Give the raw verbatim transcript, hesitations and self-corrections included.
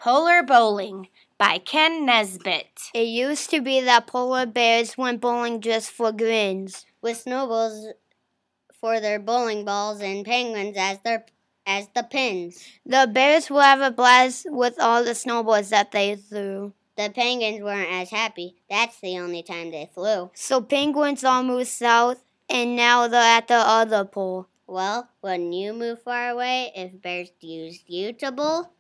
Polar Bowling by Ken Nesbitt. It used to be that polar bears went bowling just for grins, with snowballs for their bowling balls and penguins as their as the pins. The bears would have a blast with all the snowballs that they threw. The penguins weren't as happy. That's the only time they flew. So penguins all moved south, and now they're at the other pole. Well, wouldn't you move far away if bears used you to bowl?